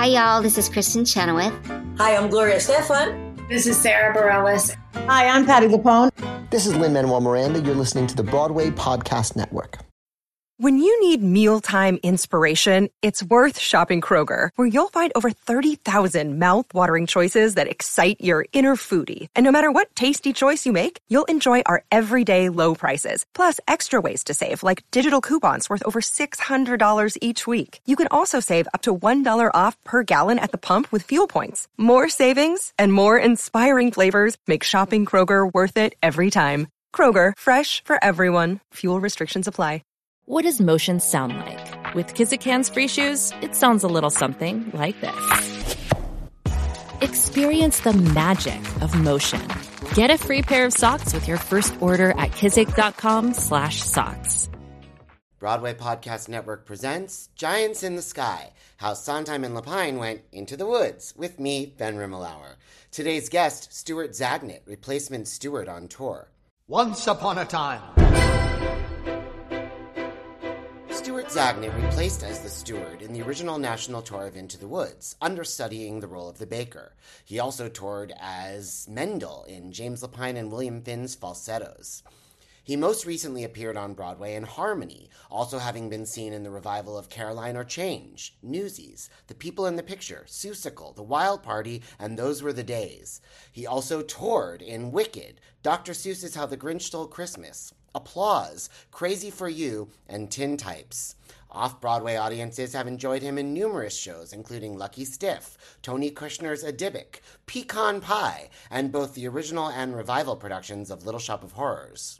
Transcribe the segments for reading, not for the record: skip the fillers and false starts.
Hi, y'all. This is Kristen Chenoweth. Hi, I'm Gloria Stefan. This is Sarah Bareilles. Hi, I'm Patti LuPone. This is Lin-Manuel Miranda. You're listening to the Broadway Podcast Network. When you need mealtime inspiration, it's worth shopping Kroger, where you'll find over 30,000 mouth-watering choices that excite your inner foodie. And no matter what tasty choice you make, you'll enjoy our everyday low prices, plus extra ways to save, like digital coupons worth over $600 each week. You can also save up to $1 off per gallon at the pump with fuel points. More savings and more inspiring flavors make shopping Kroger worth it every time. Kroger, fresh for everyone. Fuel restrictions apply. What does motion sound like? With Kizikans free shoes, it sounds a little something like this. Experience the magic of motion. Get a free pair of socks with your first order at kizik.com/socks. Broadway Podcast Network presents Giants in the Sky, how Sondheim and Lapine went into the woods, with me, Ben Rimmelauer. Today's guest, Stuart Zagnit, replacement Stuart on tour. Once upon a time. Stuart Zagnit replaced as the steward in the original national tour of Into the Woods, understudying the role of the baker. He also toured as Mendel in James Lapine and William Finn's Falsettos. He most recently appeared on Broadway in Harmony, also having been seen in the revival of Caroline or Change, Newsies, The People in the Picture, Seussical, The Wild Party, and Those Were the Days. He also toured in Wicked, Dr. Seuss's How the Grinch Stole Christmas, Applause, Crazy for You, and Tin Types. Off-Broadway audiences have enjoyed him in numerous shows, including Lucky Stiff, Tony Kushner's A Dybbuk, Pecan Pie, and both the original and revival productions of Little Shop of Horrors.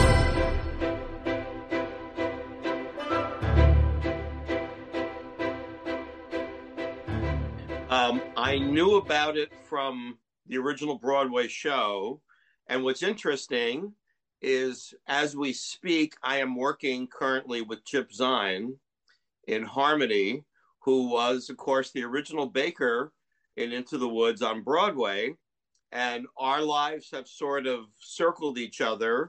I knew about it from the original Broadway show, and what's interesting is, as we speak, I am working currently with Chip Zien in Harmony, who was, of course, the original baker in Into the Woods on Broadway. And our lives have sort of circled each other.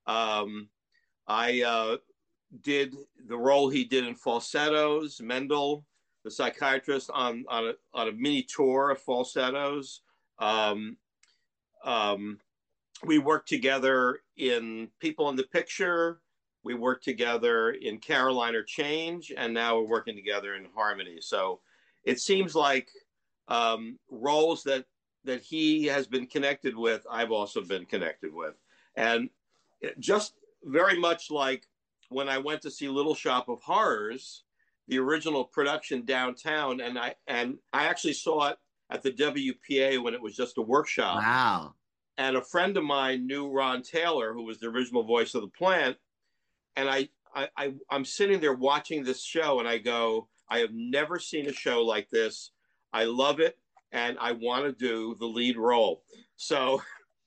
I did the role he did in Falsettos, Mendel, the psychiatrist, on a mini tour of Falsettos. We worked together in People in the Picture. We worked together in Caroline or Change, and now we're working together in Harmony. So it seems like roles that he has been connected with, I've also been connected with. And just very much like when I went to see Little Shop of Horrors, the original production downtown, and I actually saw it at the WPA when it was just a workshop. Wow. And a friend of mine knew Ron Taylor, who was the original voice of the plant. And I'm sitting there watching this show, and I go, I have never seen a show like this. I love it, and I want to do the lead role. So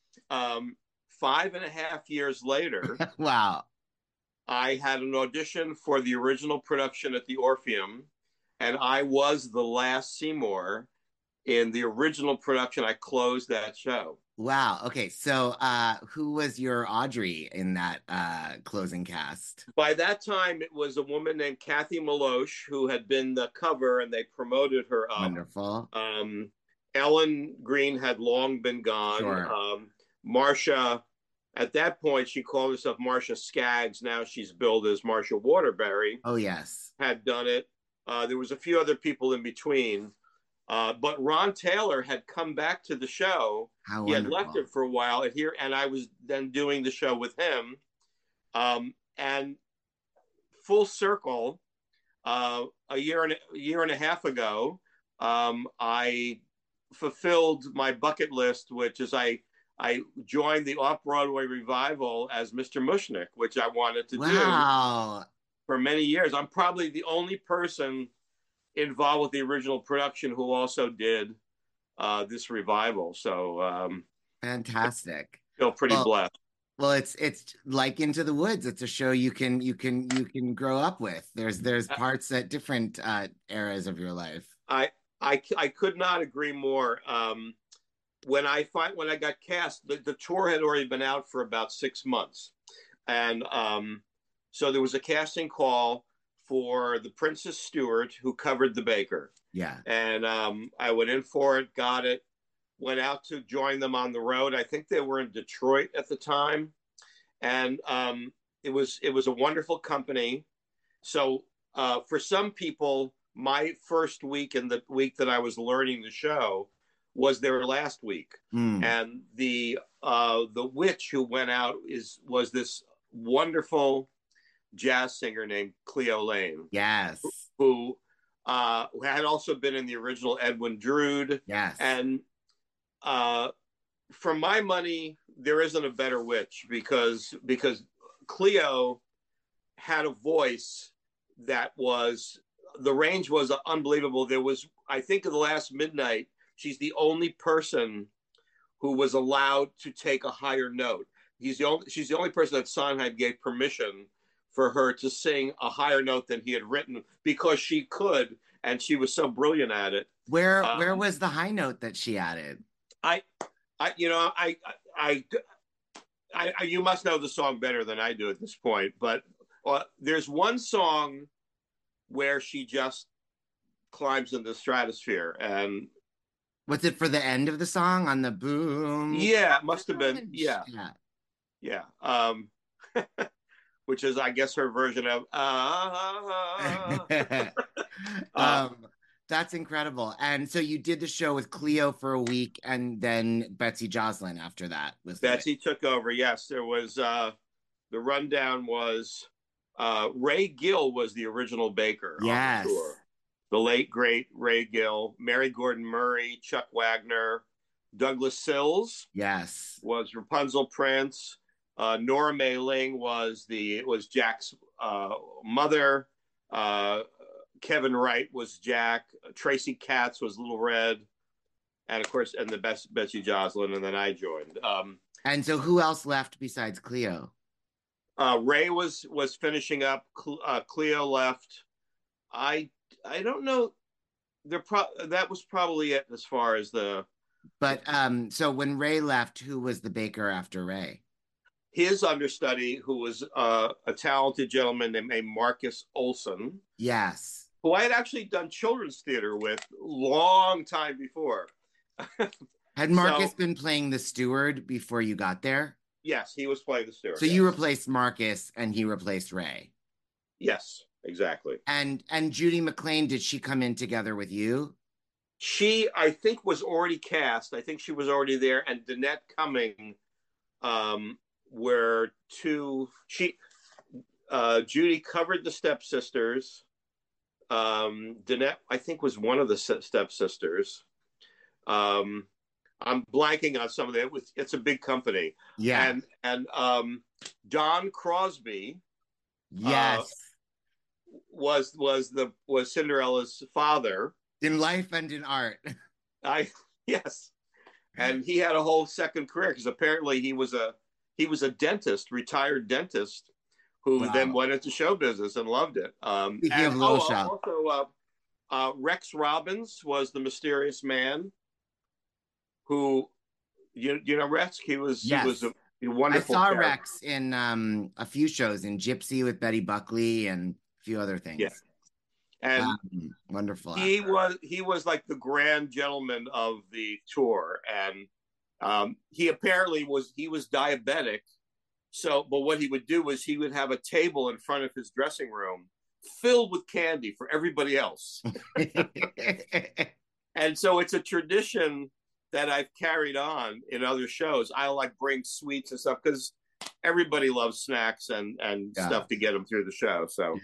5.5 years later, Wow. I had an audition for the original production at the Orpheum, and I was the last Seymour in the original production. I closed that show. Wow. Okay. So who was your Audrey in that closing cast? By that time, it was a woman named Kathy Maloche, who had been the cover, and they promoted her up. Wonderful. Ellen Green had long been gone. Sure. Marcia, at that point, she called herself Marcia Skaggs. Now she's billed as Marcia Waterbury. Oh, yes. Had done it. There was a few other people in between. But Ron Taylor had come back to the show. How he wonderful. had left it for a while, and I was then doing the show with him. And full circle, a year and a half ago, I fulfilled my bucket list, which is I joined the Off-Broadway revival as Mr. Mushnick, which I wanted to do for many years. I'm probably the only person involved with the original production who also did this revival. So fantastic. Feel pretty blessed. Well, it's like Into the Woods. It's a show you can grow up with. There's parts at different eras of your life. I could not agree more. When I got cast, the tour had already been out for about 6 months, and so there was a casting call for the Princess Stewart, who covered the Baker. Yeah. And I went in for it, got it, went out to join them on the road. I think they were in Detroit at the time. And it was a wonderful company. So for some people, my first week and the week that I was learning the show was their last week. And the witch who went out was this wonderful jazz singer named Cleo Lane. Yes. Who had also been in the original Edwin Drood. Yes. And for my money, there isn't a better witch because Cleo had a voice that the range was unbelievable. There was, I think, in the last midnight, she's the only person who was allowed to take a higher note. She's the only person that Sondheim gave permission for her to sing a higher note than he had written, because she could, and she was so brilliant at it. Where was the high note that she added? You must know the song better than I do at this point, but there's one song where she just climbs in the stratosphere. And was it for the end of the song on the boom? Yeah, it must have been. Yeah. Which is, I guess, her version of that's incredible. And so you did the show with Cleo for a week, and then Betsy Joslin after that. Betsy took over. Yes, there was the rundown was Ray Gill was the original Baker. Yes. On the tour. The late great Ray Gill, Mary Gordon Murray, Chuck Wagner, Douglas Sills. Yes. Was Rapunzel Prince. Nora May Ling was Jack's mother. Kevin Wright was Jack. Tracy Katz was Little Red, and of course, and the best Betsy Joslin, and then I joined. And so, who else left besides Cleo? Ray was finishing up. Cleo left. I don't know. That was probably it as far as the. But so when Ray left, who was the Baker after Ray? His understudy, who was a talented gentleman named Marcus Olson. Yes. Who I had actually done children's theater with long time before. Had Marcus been playing the steward before you got there? Yes, he was playing the steward. So you replaced Marcus and he replaced Ray? Yes, exactly. And Judy McLean, did she come in together with you? She, I think, was already cast. I think she was already there. And Danette Cumming were two. Judy covered the Stepsisters. Danette, I think, was one of the Stepsisters. I'm blanking on some of that. It's a big company. Yeah. And Don Crosby. Yes. Was Cinderella's father. In life and in art. Yes. And he had a whole second career because apparently he was a dentist, retired dentist, who then went into show business and loved it. Speaking of Little Shop. Also, Rex Robbins was the mysterious man who, you know Rex? He was a wonderful I saw character. Rex in a few shows, in Gypsy with Betty Buckley and a few other things. Yeah. And wonderful. He was like the grand gentleman of the tour, and he apparently was diabetic. So, but what he would do was he would have a table in front of his dressing room filled with candy for everybody else. And so it's a tradition that I've carried on in other shows. I like bring sweets and stuff because everybody loves snacks and stuff to get them through the show. So,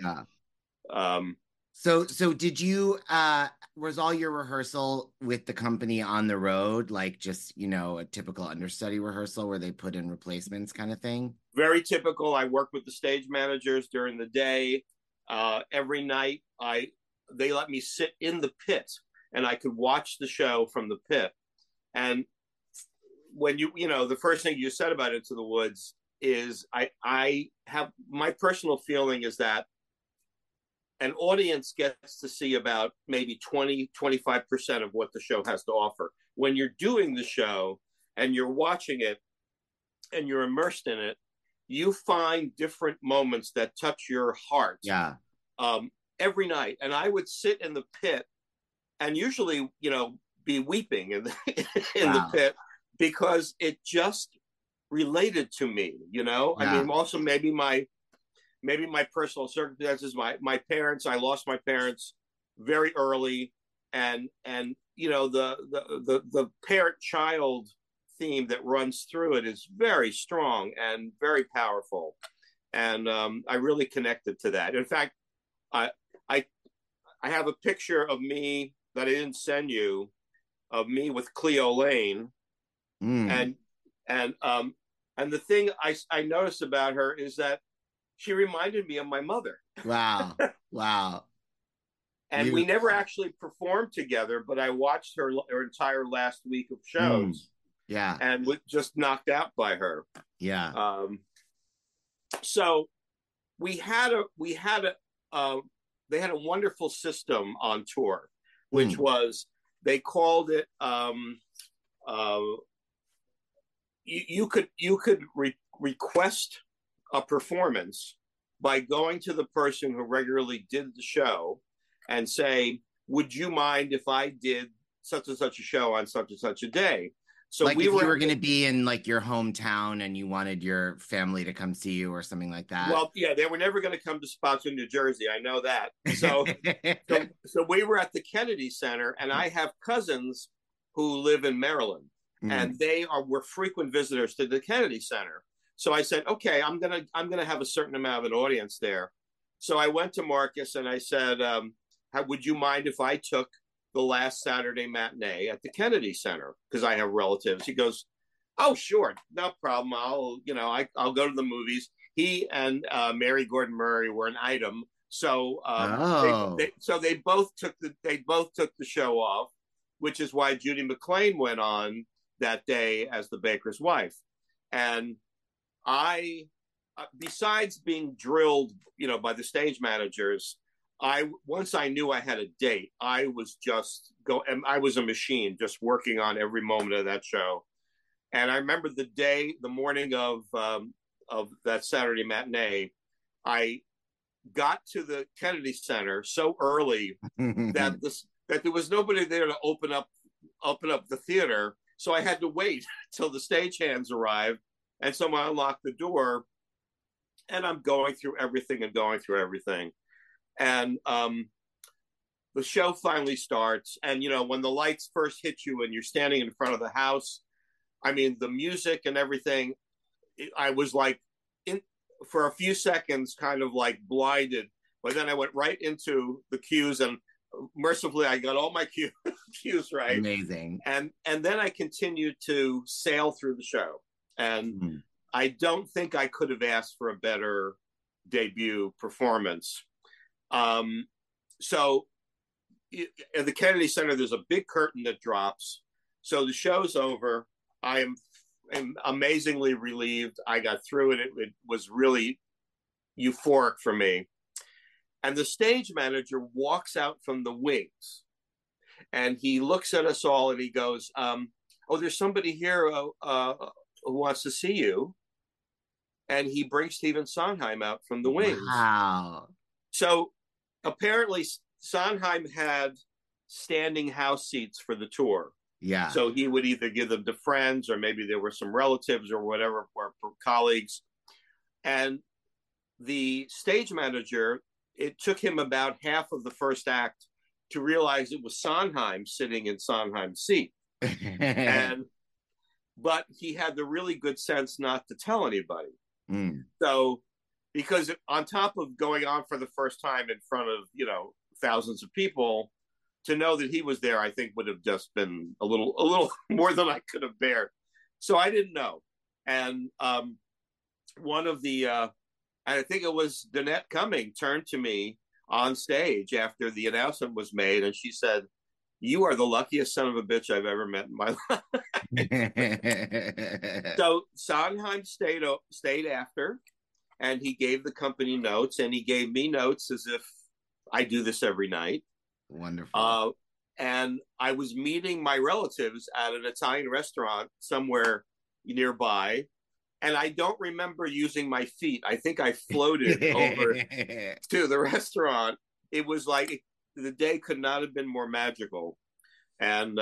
So did you, was all your rehearsal with the company on the road, like just, a typical understudy rehearsal where they put in replacements kind of thing? Very typical. I worked with the stage managers during the day. Every night they let me sit in the pit and I could watch the show from the pit. And when the first thing you said about Into the Woods is I have, my personal feeling is that an audience gets to see about maybe 20-25% of what the show has to offer. When you're doing the show and you're watching it and you're immersed in it, you find different moments that touch your heart. Yeah. every night. And I would sit in the pit and usually, be weeping in the pit because it just related to me, I mean, also maybe my personal circumstances, my parents, I lost my parents very early. And the parent-child theme that runs through it is very strong and very powerful. And I really connected to that. In fact, I have a picture of me that I didn't send you, of me with Cleo Lane. And the thing I noticed about her is that she reminded me of my mother. Wow. And we never actually performed together, but I watched her entire last week of shows. Yeah. And was just knocked out by her. Yeah. So they had a wonderful system on tour, which was, they called it, you could request a performance by going to the person who regularly did the show and say, would you mind if I did such and such a show on such and such a day? So like if you were going to be in like your hometown and you wanted your family to come see you or something like that. Well, yeah, they were never going to come to spots in New Jersey. I know that. So we were at the Kennedy Center, and I have cousins who live in Maryland, and they were frequent visitors to the Kennedy Center. So I said, okay, I'm gonna have a certain amount of an audience there. So I went to Marcus and I said, would you mind if I took the last Saturday matinee at the Kennedy Center, because I have relatives? He goes, oh, sure, no problem. I'll go to the movies. He and Mary Gordon Murray were an item, so they both took the show off, which is why Judy McLean went on that day as the baker's wife. And I, besides being drilled, by the stage managers, once I knew I had a date, I was I was a machine, just working on every moment of that show. And I remember the morning of that Saturday matinee, I got to the Kennedy Center so early that there was nobody there to open up the theater. So I had to wait till the stagehands arrived, and someone unlocked the door. And I'm going through everything. And the show finally starts. And, when the lights first hit you and you're standing in front of the house, I mean, the music and everything, I was like, for a few seconds, kind of like blinded. But then I went right into the cues, and mercifully, I got all my cues right. Amazing. And then I continued to sail through the show. And I don't think I could have asked for a better debut performance. So at the Kennedy Center, there's a big curtain that drops. So the show's over. I am amazingly relieved. I got through it. It was really euphoric for me. And the stage manager walks out from the wings, and he looks at us all and he goes, oh, there's somebody here who wants to see you. And he brings Stephen Sondheim out from the wings. Wow. So apparently Sondheim had standing house seats for the tour. Yeah. So he would either give them to friends, or maybe there were some relatives or whatever, or colleagues. And the stage manager, it took him about half of the first act to realize it was Sondheim sitting in Sondheim's seat. But he had the really good sense not to tell anybody. So, because on top of going on for the first time in front of, thousands of people, to know that he was there, I think would have just been a little more than I could have bared. So I didn't know. And one of the, I think it was Danette Cumming, turned to me on stage after the announcement was made, and she said, "You are the luckiest son of a bitch I've ever met in my life." So Sondheim stayed after, and he gave the company notes, and he gave me notes as if I do this every night. Wonderful. And I was meeting my relatives at an Italian restaurant somewhere nearby, and I don't remember using my feet. I think I floated over to the restaurant it was like the day could not have been more magical. And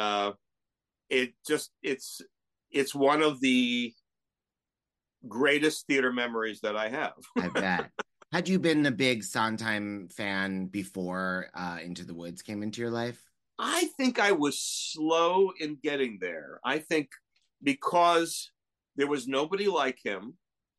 it's one of the greatest theater memories that I have. I bet. Had you been a big Sondheim fan before Into the Woods came into your life? I think I was slow in getting there. I think because there was nobody like him,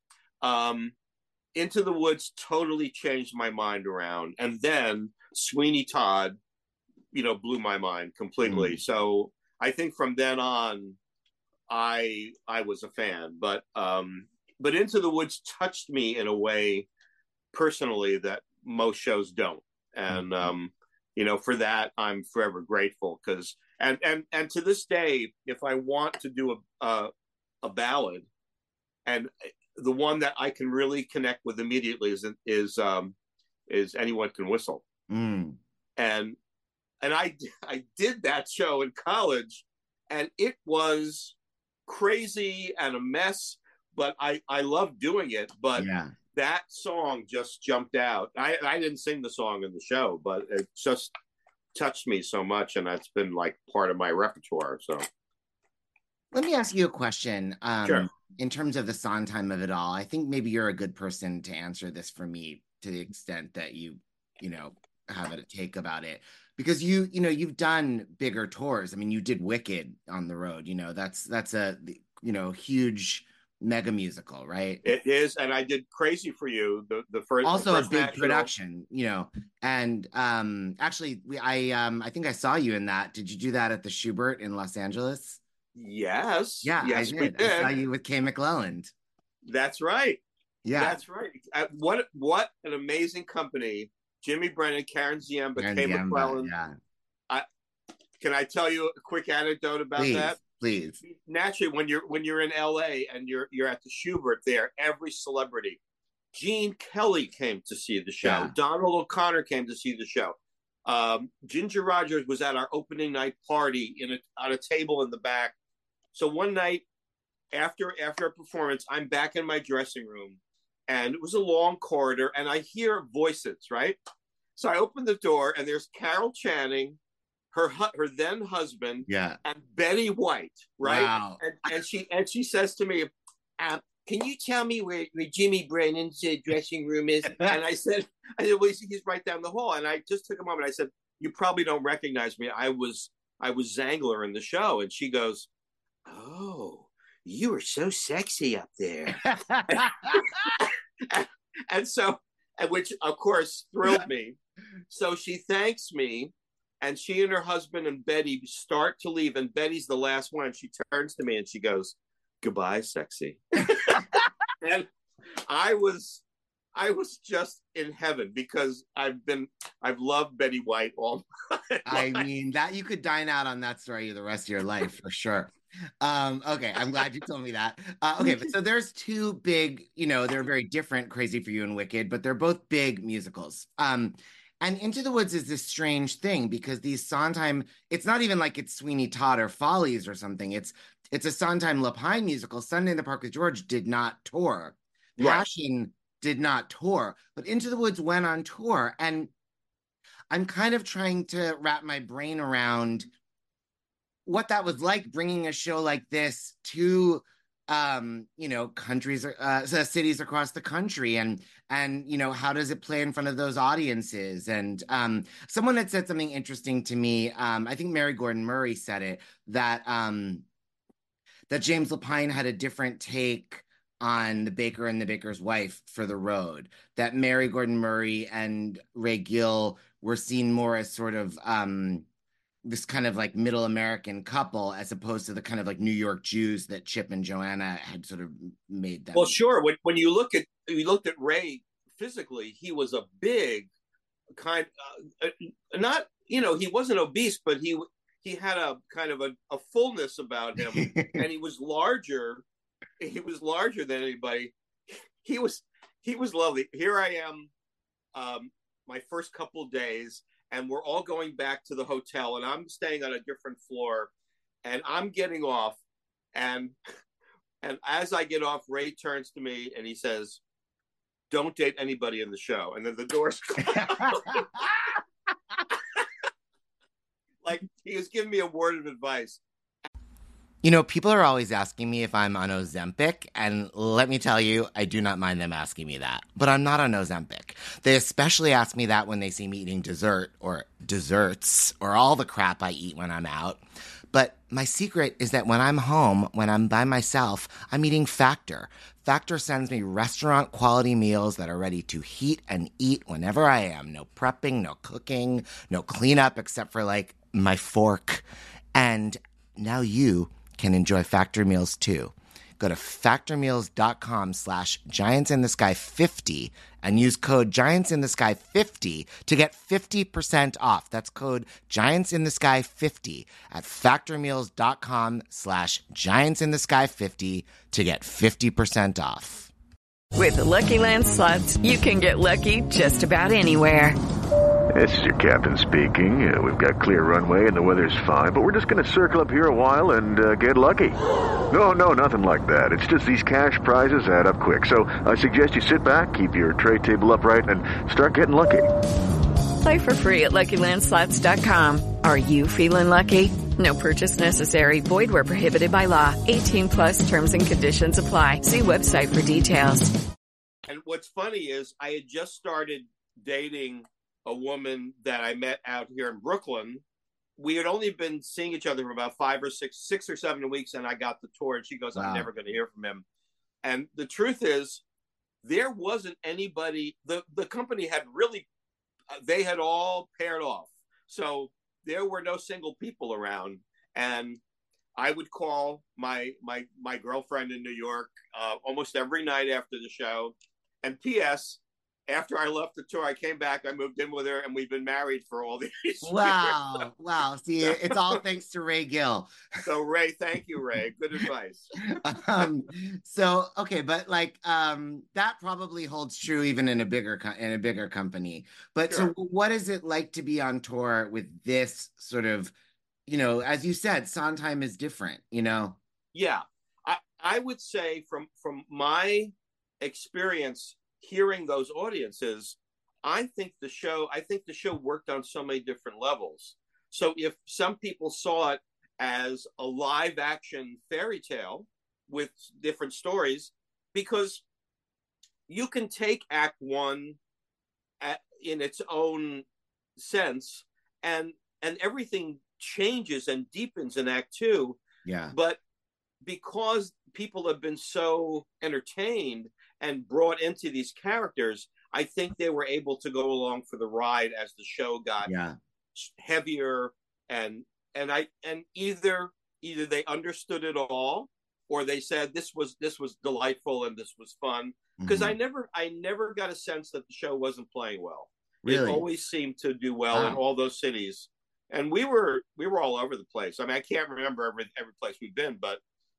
Into the Woods totally changed my mind around. And then Sweeney Todd, blew my mind completely. So I think from then on, I was a fan. But Into the Woods touched me in a way personally that most shows don't. And for that I'm forever grateful, because and to this day, if I want to do a ballad, and the one that I can really connect with immediately is Anyone Can Whistle. And I did that show in college, and it was crazy and a mess, but I loved doing it. But that song just jumped out. I didn't sing the song in the show, but it just touched me so much, and that's been like part of my repertoire. So let me ask you a question. Sure. In terms of the Sondheim of it all, I think maybe you're a good person to answer this for me, to the extent that you have a take about it, because you've done bigger tours. I mean, you did Wicked on the road. That's a huge mega musical, right? It is. And I did Crazy for You, the first, also the first a big national production, and actually I think I saw you in that. Did you do that at the Schubert in Los Angeles? Yes. Yeah, yes, I we did. did. I saw you with Kay McClelland. That's right. Yeah, that's right. What an amazing company. Jimmy Brennan, Karen Ziemba, Kay McClelland. Yeah. Can I tell you a quick anecdote about that? Please. Naturally, when you're in LA and you're at the Schubert there, every celebrity. Gene Kelly came to see the show. Yeah. Donald O'Connor came to see the show. Ginger Rogers was at our opening night party on a table in the back. So one night after a performance, I'm back in my dressing room, and it was a long corridor, and I hear voices, right? So I open the door, and there's Carol Channing, her then husband, and Betty White, right? Wow. And she says to me, "Can you tell me where Jimmy Brennan's dressing room is?" And I said, "Well, he's right down the hall." And I just took a moment. I said, "You probably don't recognize me. I was Zangler in the show." And she goes, "Oh, you were so sexy up there." Which of course thrilled me. So she thanks me, and she and her husband and Betty start to leave, and Betty's the last one. She turns to me and she goes, "Goodbye, sexy." And I was just in heaven, because I've loved Betty White all my life. I mean, that you could dine out on that story the rest of your life for sure. Okay, I'm glad you told me that. Okay, but so there's two big, they're very different, Crazy for You and Wicked, but they're both big musicals. And Into the Woods is this strange thing, because these Sondheim, it's not even like it's Sweeney Todd or Follies or something. It's a Sondheim Lapine musical. Sunday in the Park with George did not tour. Passion did not tour, but Into the Woods went on tour. And I'm kind of trying to wrap my brain around what that was like, bringing a show like this to countries, cities across the country, and how does it play in front of those audiences? And someone had said something interesting to me. I think Mary Gordon Murray said it, that James Lapine had a different take on The Baker and the Baker's Wife for the road, that Mary Gordon Murray and Ray Gill were seen more as sort of this kind of like middle American couple, as opposed to the kind of like New York Jews that Chip and Joanna had sort of made them. Well, sure. When you looked at Ray physically, he was a big kind, not, he wasn't obese, but he had a kind of a fullness about him, and he was larger. He was larger than anybody. He was lovely. Here I am, my first couple of days, and we're all going back to the hotel, and I'm staying on a different floor, and I'm getting off, and as I get off, Ray turns to me and he says, "Don't date anybody in the show." And then the doors close. Like, he was giving me a word of advice. You know, people are always asking me if I'm on Ozempic, and let me tell you, I do not mind them asking me that. But I'm not on Ozempic. They especially ask me that when they see me eating dessert or desserts or all the crap I eat when I'm out. But my secret is that when I'm home, when I'm by myself, I'm eating Factor. Factor sends me restaurant quality meals that are ready to heat and eat whenever I am. No prepping, no cooking, no cleanup except for like my fork. And now you can enjoy Factor meals too. Go to factormeals.com/giantsinthesky50 and use code giantsinthesky50 to get 50% off. That's code giantsinthesky50 at factormeals.com/giantsinthesky50 to get 50% off. With the Lucky Land Slots, you can get lucky just about anywhere. This is your captain speaking. We've got clear runway and the weather's fine, but we're just going to circle up here a while and get lucky. No, nothing like that. It's just these cash prizes add up quick. So I suggest you sit back, keep your tray table upright, and start getting lucky. Play for free at LuckyLandSlots.com. Are you feeling lucky? No purchase necessary. Void where prohibited by law. 18+ terms and conditions apply. See website for details. And what's funny is I had just started dating a woman that I met out here in Brooklyn. We had only been seeing each other for about 6 or 7 weeks, and I got the tour, and she goes, I'm never going to hear from him. And the truth is, there wasn't anybody, the company had really, they had all paired off. So there were no single people around. And I would call my girlfriend in New York almost every night after the show. And P.S., after I left the tour, I came back, I moved in with her, and we've been married for all these years. Wow. See, it's all thanks to Ray Gill. So Ray, thank you, Ray. Good advice. So, okay, but like that probably holds true even in a bigger company. But Sure. So what is it like to be on tour with this sort of, you know, as you said, Sondheim is different, you know? Yeah. I would say from my experience hearing those audiences, I think the show worked on so many different levels. So if some people saw it as a live action fairy tale with different stories, because you can take Act One in its own sense, and everything changes and deepens in Act Two. Yeah. But because people have been so entertained and brought into these characters, I think they were able to go along for the ride as the show got heavier, and either they understood it all, or they said this was delightful and this was fun. Because I never got a sense that the show wasn't playing well. Really? It always seemed to do well in all those cities, and we were all over the place. I mean, I can't remember every place we've been, but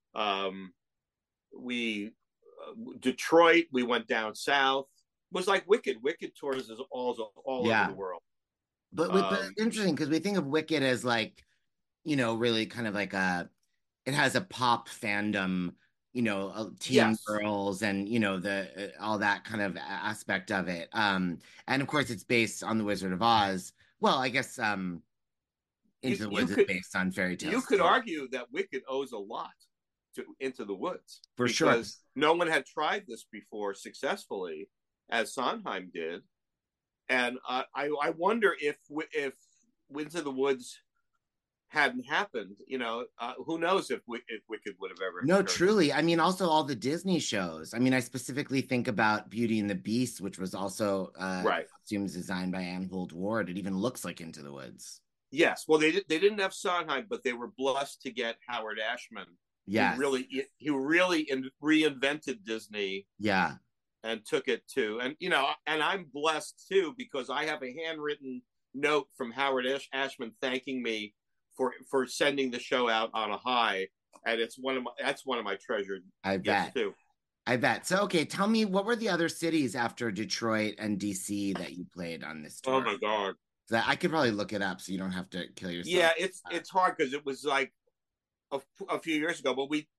Detroit, we went down south. It was like Wicked. Wicked tours is all over the world. But interesting, because we think of Wicked as like, you know, really kind of like it has a pop fandom, you know, teen girls and, you know, the all that kind of aspect of it. And of course it's based on The Wizard of Oz. Well, I guess Into the Woods is based on fairy tales. You could argue that Wicked owes a lot to Into the Woods. For sure. Because no one had tried this before successfully as Sondheim did. And I wonder if Into the Woods hadn't happened, you know, who knows if Wicked would have ever. No, truly. I mean, also all the Disney shows. I mean, I specifically think about Beauty and the Beast, which was also costumes designed by Anne Hoult Ward. It even looks like Into the Woods. Yes. Well, they didn't have Sondheim, but they were blessed to get Howard Ashman. Yes. He really reinvented Disney. Yeah. And took it to, and you know, and I'm blessed too, because I have a handwritten note from Howard Ashman thanking me for sending the show out on a high, and that's one of my treasured gifts too. I bet. So okay, tell me, what were the other cities after Detroit and DC that you played on this tour? Oh my God. I could probably look it up so you don't have to kill yourself. Yeah, it's hard because it was like a few years ago, but we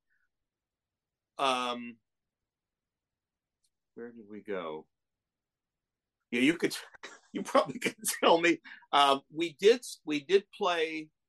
where did we go? Yeah, you probably could tell me. We did play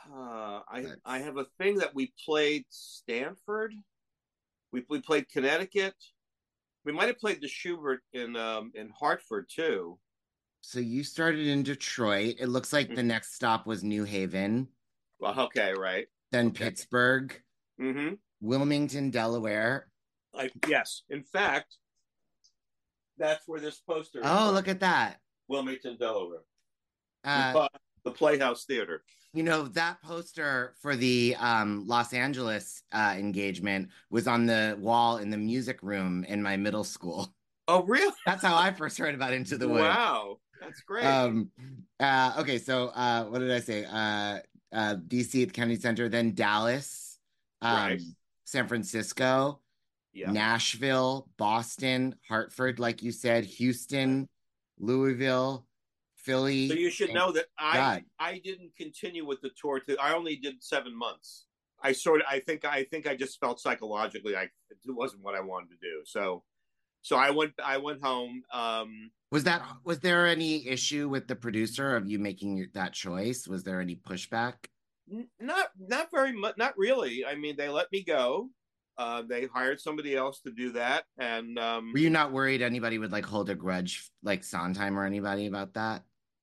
I have a thing that we played Stanford. We played Connecticut. We might have played the Schubert in Hartford too. So you started in Detroit. It looks like the next stop was New Haven. Well, okay, right. Then Pittsburgh. Mm-hmm. Wilmington, Delaware. Yes. In fact, that's where this poster is. Oh, look at that. Wilmington, Delaware. The Playhouse Theater. You know, that poster for the Los Angeles engagement was on the wall in the music room in my middle school. Oh, really? That's how I first heard about Into the Woods. Wow. That's great. Okay, so what did I say? DC at the Kennedy Center, then Dallas, right. San Francisco, Nashville, Boston, Hartford, like you said, Houston, Louisville, Philly. So you should know that I didn't continue with the tour. I only did 7 months. I think I just felt psychologically it wasn't what I wanted to do. So I went home. Was there any issue with the producer of you making that choice? Was there any pushback? Not very much. Not really. I mean, they let me go. They hired somebody else to do that. And were you not worried anybody would like hold a grudge, like Sondheim or anybody, about that?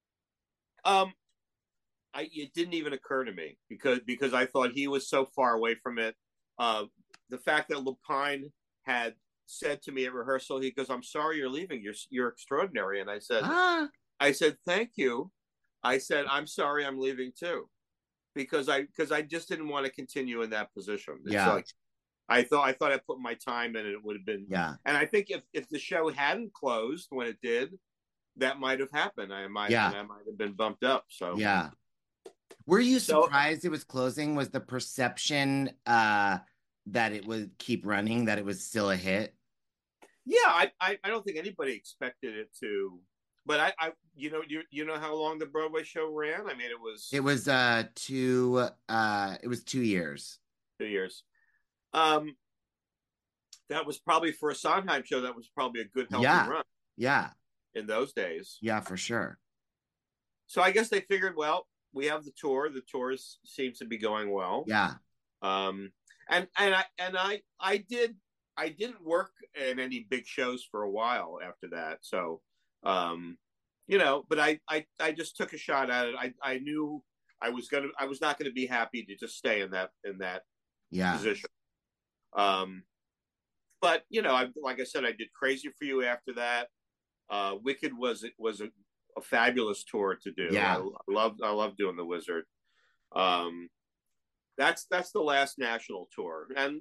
It didn't even occur to me because I thought he was so far away from it. The fact that Lapine had said to me at rehearsal, he goes, "I'm sorry you're leaving. You're extraordinary." And I said, "Thank you." I said, "I'm sorry I'm leaving too," because I just didn't want to continue in that position. It's like, I thought I put my time in, and it would have been. Yeah. And I think if the show hadn't closed when it did, that might have happened. I might have been bumped up. So yeah. Were you surprised it was closing? Was the perception that it would keep running, that it was still a hit? Yeah, I don't think anybody expected it to, but I you know how long the Broadway show ran? I mean, it was 2 years. 2 years. That was probably for a Sondheim show. That was probably a good healthy run. Yeah. In those days. Yeah, for sure. So I guess they figured, well, we have the tour. The tour seems to be going well. Yeah. And I didn't work in any big shows for a while after that. So, but I just took a shot at it. I knew I was not going to be happy to just stay in that position. But like I said, I did Crazy for You after that. Wicked was a fabulous tour to do. Yeah. I love doing The Wizard. That's the last national tour, and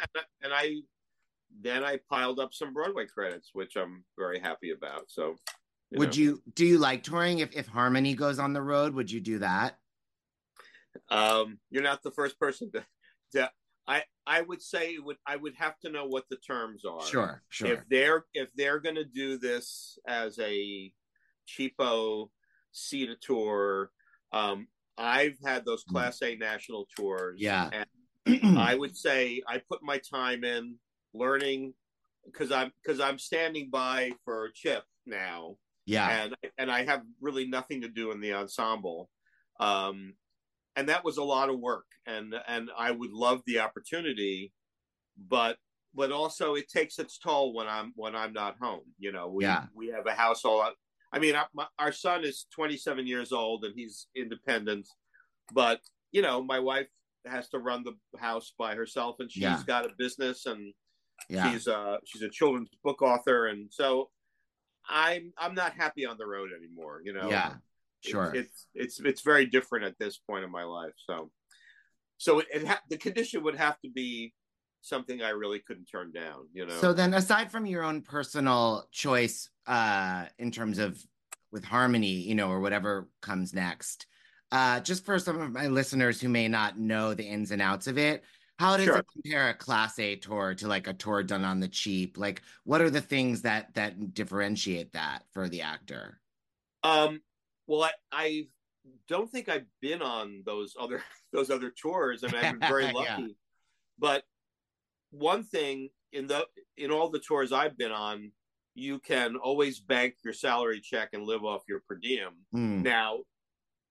I piled up some Broadway credits, which I'm very happy about. So, do you like touring? If Harmony goes on the road, would you do that? You're not the first person to I would say I would have to know what the terms are. Sure. If they're going to do this as a cheapo CETA tour, I've had those Class A national tours. Yeah. And I would say I put my time in learning because I'm standing by for Chip now. Yeah. And I have really nothing to do in the ensemble. And that was a lot of work, and I would love the opportunity, but also it takes its toll when I'm not home. We have a household. I mean, our son is 27 years old and he's independent, but my wife has to run the house by herself, and she's got a business, and she's a children's book author, and so I'm not happy on the road anymore. Yeah. Sure. It's very different at this point in my life. So the condition would have to be something I really couldn't turn down, So then, aside from your own personal choice, in terms of with Harmony, or whatever comes next, just for some of my listeners who may not know the ins and outs of it, how does it compare a Class A tour to like a tour done on the cheap? Like, what are the things that differentiate that for the actor? Well, I don't think I've been on those other tours. I mean, I've been very lucky. But one thing in all the tours I've been on, you can always bank your salary check and live off your per diem. Now,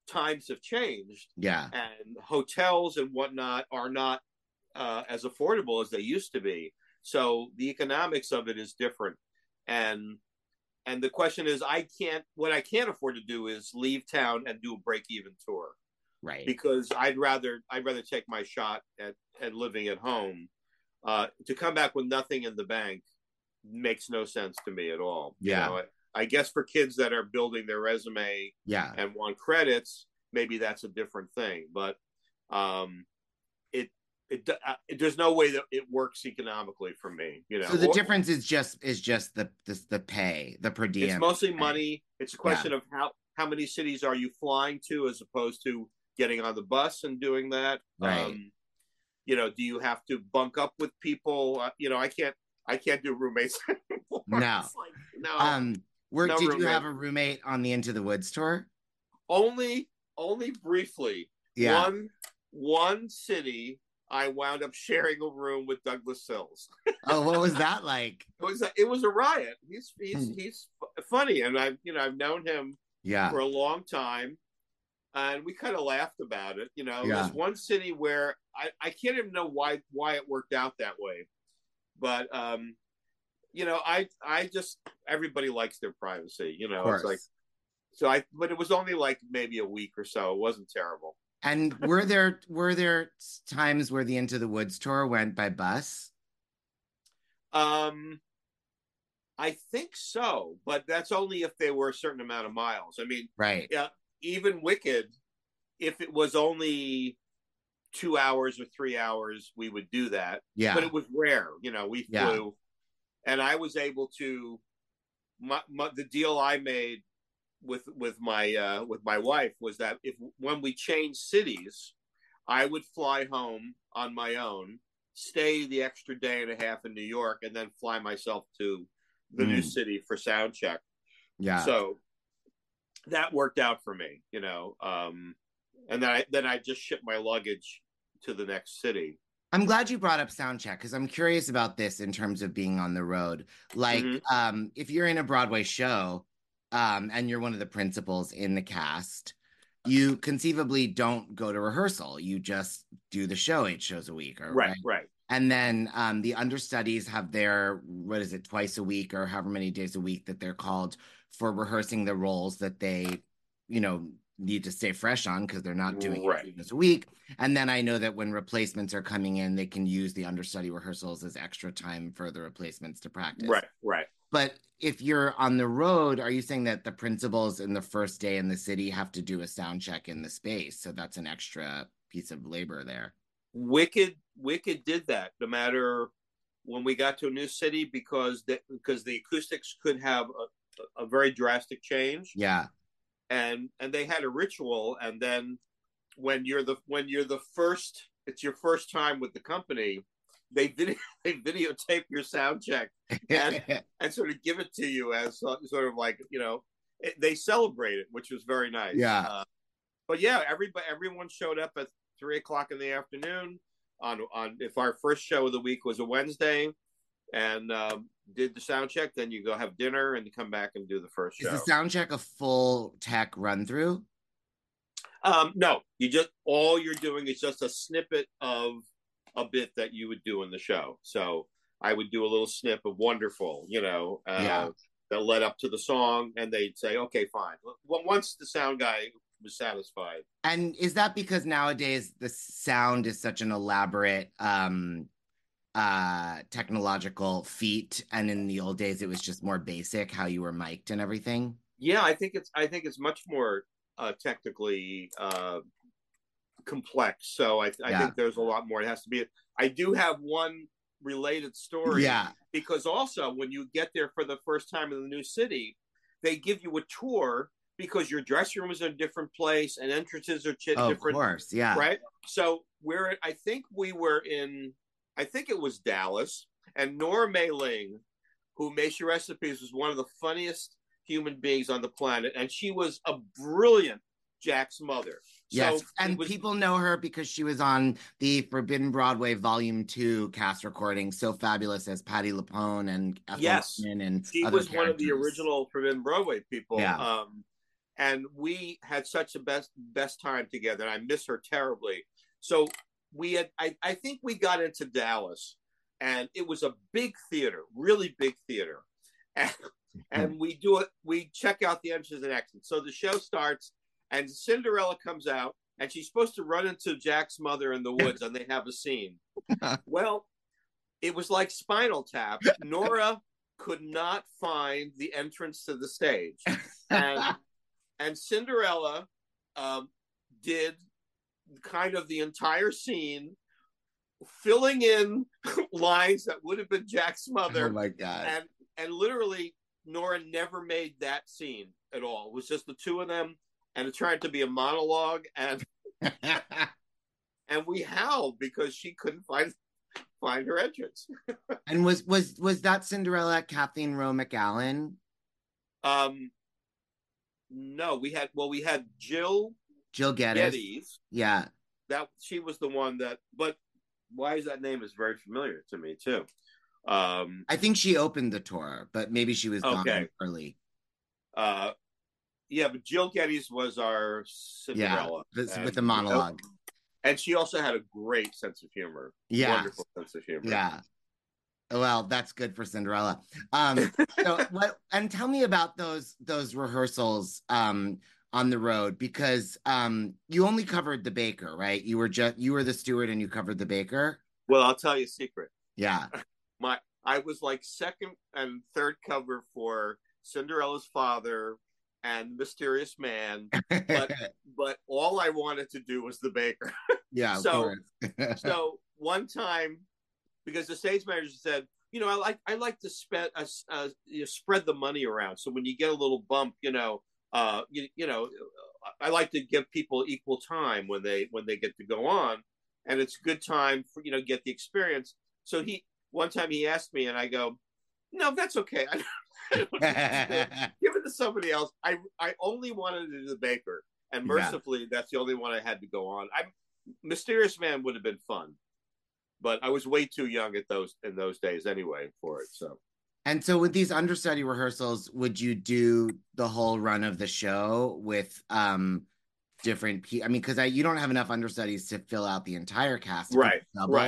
times have changed. Yeah. And hotels and whatnot are not as affordable as they used to be. So the economics of it is different. And the question is, what I can't afford to do is leave town and do a break-even tour. Right. Because I'd rather take my shot at living at home. To come back with nothing in the bank makes no sense to me at all. Yeah. You know, I guess for kids that are building their resume and want credits, maybe that's a different thing. But there's no way that it works economically for me. You know, so the difference is just the pay, the per diem. It's mostly money. It's a question of how many cities are you flying to, as opposed to getting on the bus and doing that. Right. You know, do you have to bunk up with people? You know, I can't do roommates anymore. No. No. Did you have a roommate on the Into the Woods tour? Only briefly. Yeah. One city, I wound up sharing a room with Douglas Sills. Oh, what was that like? It was a riot. He's funny, and I've known him for a long time, and we kind of laughed about it. You know, there's one city where I can't even know why it worked out that way, but you know, I just, everybody likes their privacy. You know, it's like, but it was only like maybe a week or so. It wasn't terrible. And were there times where the Into the Woods tour went by bus? I think so, but that's only if they were a certain amount of miles. I mean, right. Yeah, even Wicked, if it was only 2 hours or 3 hours, we would do that. Yeah. But it was rare. You know, we flew, and I was able to, the deal I made with my wife was that when we changed cities, I would fly home on my own, stay the extra day and a half in New York, and then fly myself to the new city for sound check. Yeah. So that worked out for me, you know. And then I just shipped my luggage to the next city. I'm glad you brought up soundcheck, because I'm curious about this in terms of being on the road. Like, if you're in a Broadway show, and you're one of the principals in the cast, you conceivably don't go to rehearsal. You just do the show 8 shows a week. Right. And then the understudies have their, twice a week or however many days a week that they're called for rehearsing the roles that they, you know, need to stay fresh on, because they're not doing it this week. And then I know that when replacements are coming in, they can use the understudy rehearsals as extra time for the replacements to practice. Right. But if you're on the road, are you saying that the principals in the first day in the city have to do a sound check in the space? So that's an extra piece of labor there. Wicked did that, no matter when we got to a new city, because the acoustics could have a very drastic change. Yeah. And they had a ritual, and then when you're the first, it's your first time with the company, they videotape your sound check and sort of give it to you as sort of like, you know, they celebrate it, which was very nice. Yeah. But yeah, everyone showed up at 3:00 in the afternoon on if our first show of the week was a Wednesday, and did the sound check. Then you go have dinner and come back and do the first show. Is the sound check a full tech run through? No, all you're doing is just a snippet of a bit that you would do in the show. So I would do a little snip of Wonderful, you know, that led up to the song, and they'd say, okay, fine. Well, once the sound guy was satisfied. And is that because nowadays the sound is such an elaborate technological feat, and in the old days it was just more basic how you were mic'd and everything? Yeah, I think it's much more technically complex. So I think there's a lot more. It has to be. I do have one related story. Yeah. Because also when you get there for the first time in the new city, they give you a tour, because your dressing room is in a different place and entrances are different. Of course, yeah. Right? So I think it was Dallas, and Nora May Ling, who made your recipes, was one of the funniest human beings on the planet, and she was a brilliant Jack's mother. Yes, so and people know her because she was on the Forbidden Broadway Volume 2 cast recording, So Fabulous as Patti LuPone and Ethel Merman, and she was one of the original Forbidden Broadway people. Yeah. and we had such a best time together, and I miss her terribly. So we had, I think we got into Dallas, and it was a big theater, really big theater, and we check out the entrances and exits. So the show starts, and Cinderella comes out, and she's supposed to run into Jack's mother in the woods, and they have a scene. Well, it was like Spinal Tap. Nora could not find the entrance to the stage, and Cinderella did kind of the entire scene, filling in lines that would have been Jack's mother. Oh my God! And literally, Nora never made that scene at all. It was just the two of them, and it turned to be a monologue, and and we howled because she couldn't find her entrance. And was that Cinderella Kathleen Rowe McAllen? No, we had Jill Geddes. Yeah, that she was the one that. But why is that name is very familiar to me too. I think she opened the tour, but maybe she was gone early. Yeah, but Jill Geddes was our Cinderella. Yeah, with the monologue. And she also had a great sense of humor. Yeah. Wonderful sense of humor. Yeah. Well, that's good for Cinderella. So and tell me about those rehearsals on the road, because you only covered the baker, right? You were the steward and you covered the baker. Well, I'll tell you a secret. Yeah. I was like second and third cover for Cinderella's father and Mysterious Man, but all I wanted to do was the baker. Yeah. So one time, because the stage manager said, I like to spread the money around. So when you get a little bump, I like to give people equal time when they get to go on, and it's a good time for get the experience. So one time he asked me, and I go, no, that's okay. Give it to somebody else. I only wanted to do the baker, and mercifully, that's the only one I had to go on. Mysterious Man would have been fun, but I was way too young in those days anyway for it. So. And so with these understudy rehearsals, would you do the whole run of the show with different people? I mean, because you don't have enough understudies to fill out the entire cast. Right.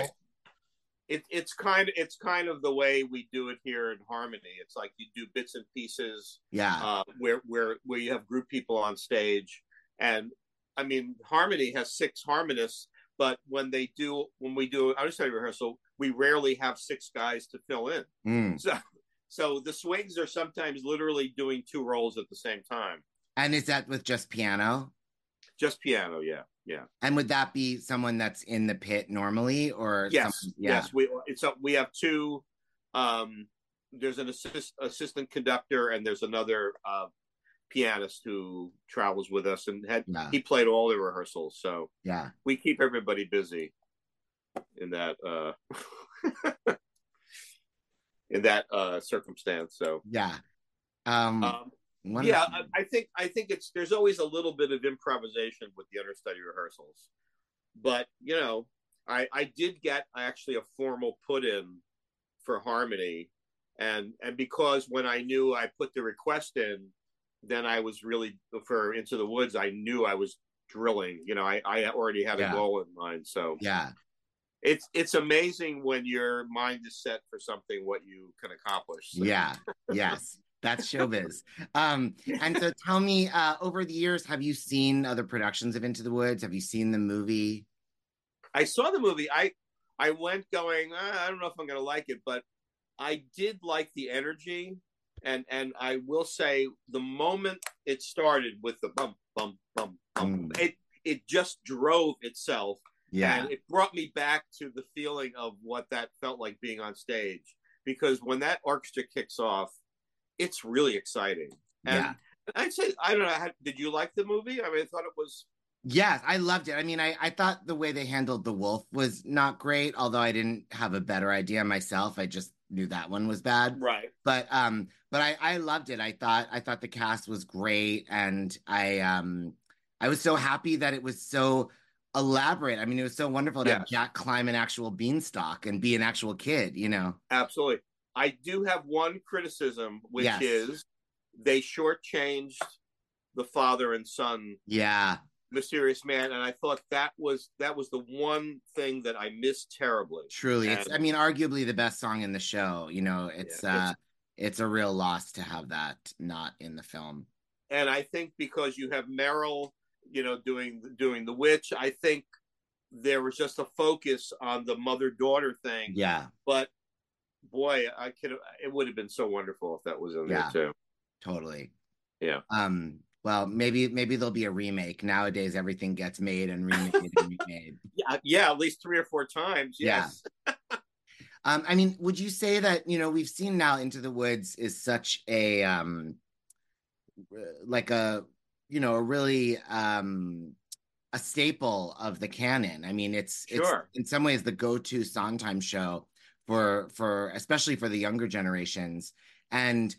It's kind of the way we do it here in Harmony. It's like you do bits and pieces. Yeah. Where you have group people on stage, and I mean Harmony has 6 harmonists, but when we do understudy rehearsal, we rarely have 6 guys to fill in. So the swings are sometimes literally doing 2 roles at the same time. And is that with just piano? Just piano, yeah. And would that be someone that's in the pit normally, or yes? Yes, we have 2. There's an assistant conductor, and there's another pianist who travels with us, and he played all the rehearsals. So we keep everybody busy in that circumstance. So I think there's always a little bit of improvisation with the understudy rehearsals, but I did get actually a formal put in for Harmony, and because when I knew I put the request in, then I was really for Into the Woods. I knew I was drilling. I already had a goal in mind. So it's amazing when your mind is set for something what you can accomplish. So. Yeah. Yes. That's showbiz. And so tell me, over the years, have you seen other productions of Into the Woods? Have you seen the movie? I saw the movie. I went going, I don't know if I'm going to like it, but I did like the energy. And I will say the moment it started with the bump, bump, bump, bump, it just drove itself. Yeah. And it brought me back to the feeling of what that felt like being on stage. Because when that orchestra kicks off, it's really exciting. And I'd say, I don't know, did you like the movie? I mean, I thought it was... Yes, I loved it. I mean, I thought the way they handled the wolf was not great, although I didn't have a better idea myself. I just knew that one was bad. Right. But I loved it. I thought the cast was great, and I was so happy that it was so elaborate. I mean, it was so wonderful to have Jack climb an actual beanstalk and be an actual kid, Absolutely. I do have one criticism, which is they shortchanged the father and son. Yeah. Mysterious Man, and I thought that was the one thing that I missed terribly. Truly, it's arguably the best song in the show. It's a real loss to have that not in the film. And I think because you have Meryl, doing the witch, I think there was just a focus on the mother-daughter thing. Yeah, but boy, it would have been so wonderful if that was in there too. Totally. Yeah. Well, maybe there'll be a remake. Nowadays, everything gets made and remade and remade. Yeah, at least 3 or 4 times. Yes. Yeah. Would you say that we've seen now Into the Woods is such a really a staple of the canon? It's in some ways the go-to Sondheim show for especially for the younger generations, and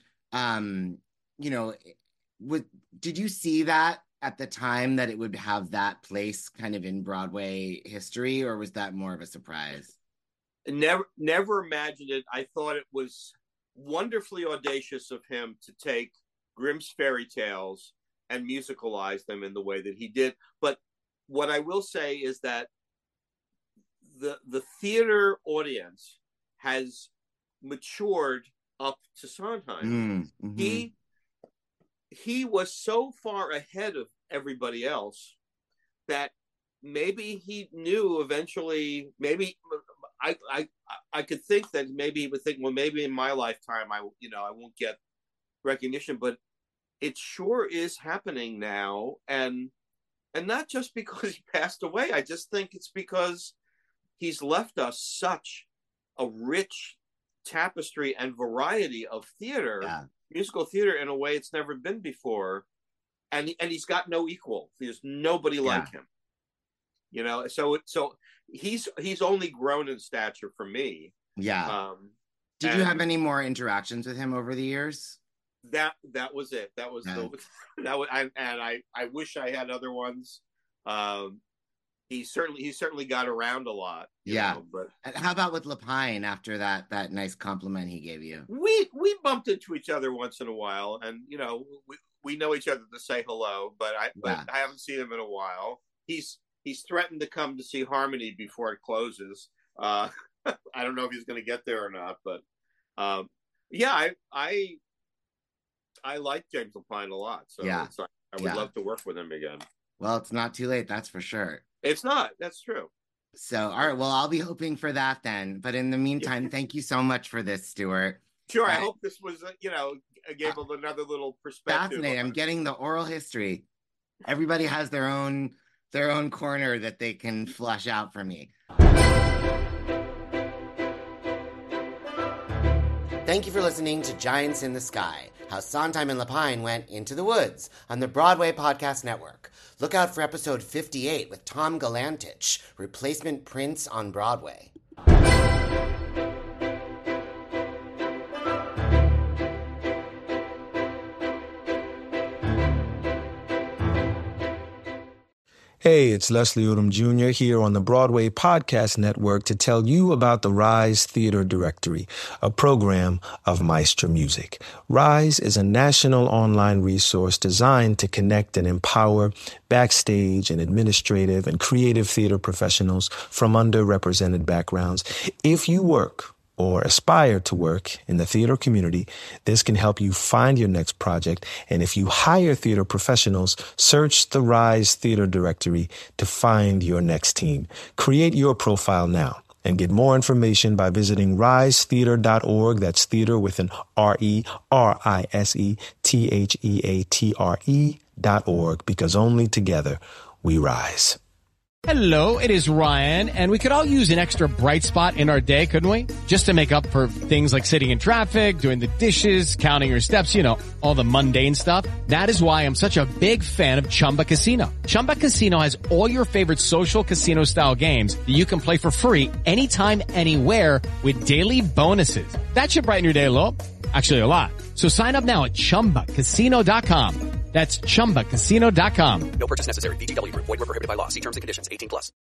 did you see that at the time that it would have that place kind of in Broadway history, or was that more of a surprise? Never imagined it. I thought it was wonderfully audacious of him to take Grimm's fairy tales and musicalize them in the way that he did. But what I will say is that the theater audience has matured up to Sondheim. Mm-hmm. He was so far ahead of everybody else that maybe he knew eventually, maybe I could think that maybe he would think, well, maybe in my lifetime I won't get recognition, but it sure is happening now, and not just because he passed away. I just think it's because he's left us such a rich tapestry and variety of theater. Yeah. Musical theater in a way it's never been before, and he's got no equal. There's nobody like him, so he's only grown in stature for me. Did you have any more interactions with him over the years? That was it. That was I wish I had other ones. He certainly got around a lot. But how about with Lapine after that nice compliment he gave you? We bumped into each other once in a while, and we know each other to say hello, but I haven't seen him in a while. He's threatened to come to see Harmony before it closes. I don't know if he's going to get there or not, but I like James Lapine a lot, so I would love to work with him again. Well, it's not too late, that's for sure. It's not. That's true. So, all right. Well, I'll be hoping for that then. But in the meantime, thank you so much for this, Stuart. Sure. I hope this was, gave another little perspective. Fascinating. I'm getting the oral history. Everybody has their own corner that they can flush out for me. Thank you for listening to Giants in the Sky, how Sondheim and Lapine went into the woods on the Broadway Podcast Network. Look out for episode 58 with Tom Galantich, Replacement Prince on Broadway. Hey, it's Leslie Odom Jr. here on the Broadway Podcast Network to tell you about the Rise Theater Directory, a program of Maestro Music. Rise is a national online resource designed to connect and empower backstage and administrative and creative theater professionals from underrepresented backgrounds. If you work or aspire to work in the theater community, this can help you find your next project. And if you hire theater professionals, search the Rise Theater Directory to find your next team. Create your profile now and get more information by visiting risetheater.org. That's theater with an RISETHEATRE.org, because only together we rise. Hello, it is Ryan, and we could all use an extra bright spot in our day, couldn't we? Just to make up for things like sitting in traffic, doing the dishes, counting your steps, all the mundane stuff. That is why I'm such a big fan of Chumba Casino. Chumba Casino has all your favorite social casino-style games that you can play for free anytime, anywhere with daily bonuses. That should brighten your day a little. Actually, a lot. So sign up now at ChumbaCasino.com. That's ChumbaCasino.com. No purchase necessary. VGW Group. Void where prohibited by law. See terms and conditions. 18+.